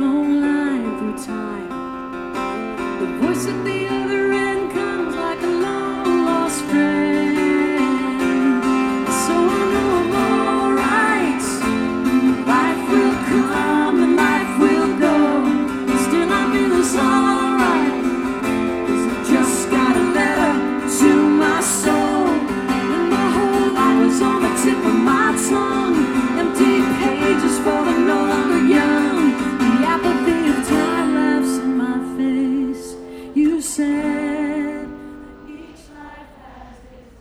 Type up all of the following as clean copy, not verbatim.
phone line through time. The voice at the other end comes like a long lost friend. So I know I'm alright. Life will come and life will go. Still I feel it's alright. 'Cause I just got a letter to my soul, and my whole life was on the tip of my tongue. Empty pages for the no longer young. The apathy of time laughs in my face. You said each life has its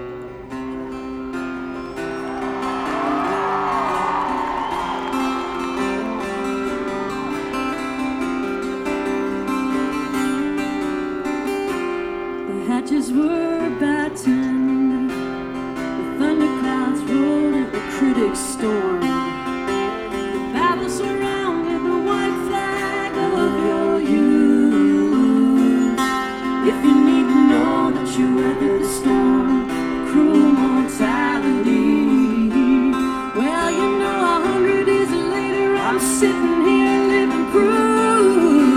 The hatches were battened, the thunderclouds rolled at the critics' storm. The battle surrounded the white flag of your youth. If you need to know that you weathered the storm, cruel mortality, well, you know 100 years later I'm sitting here living proof.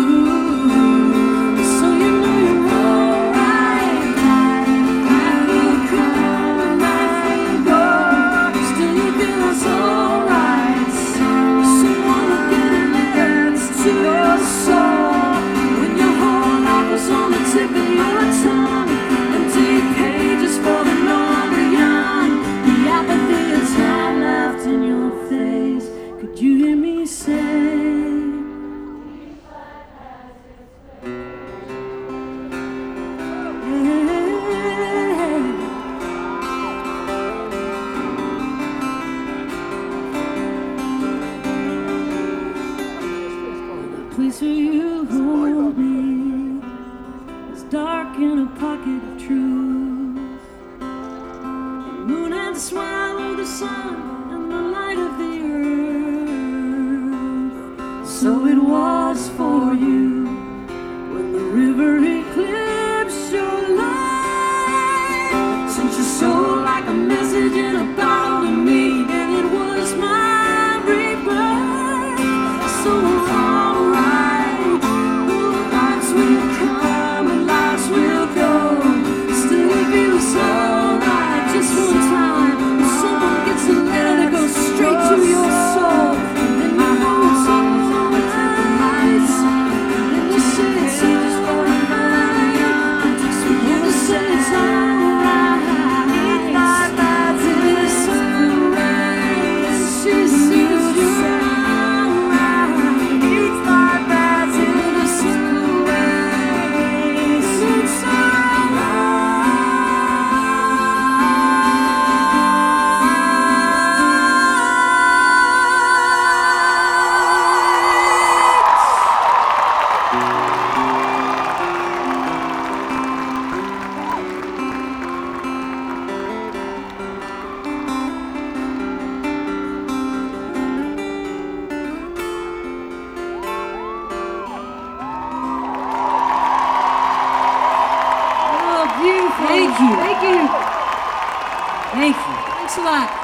So you know you're alright. Life will come and life will go. Still you feel it's alright. Someone will get a letter to your soul when your whole life was on the tip of your tongue. Empty pages for the no longer young. The apathy of time left in your face. Could you hear me say? The place where you hold me is dark in a pocket of truth. The moon had swallowed the sun and the light of the earth. So it was for you when the river eclipsed your light. Sent your soul like a message in a bottle to me, and it was my rebirth. So alright, lives will come and lives will go. Still it feels alright. Just one time, when someone gets a letter that goes straight to your soul, and then you know it's always on the tip of my tongue. And you say it's just for a night. And you say it's alright. It's alright. She says you're alright. It's alright. It's Oh, beautiful. Thank you. Thank you. Thank you. Thanks a lot.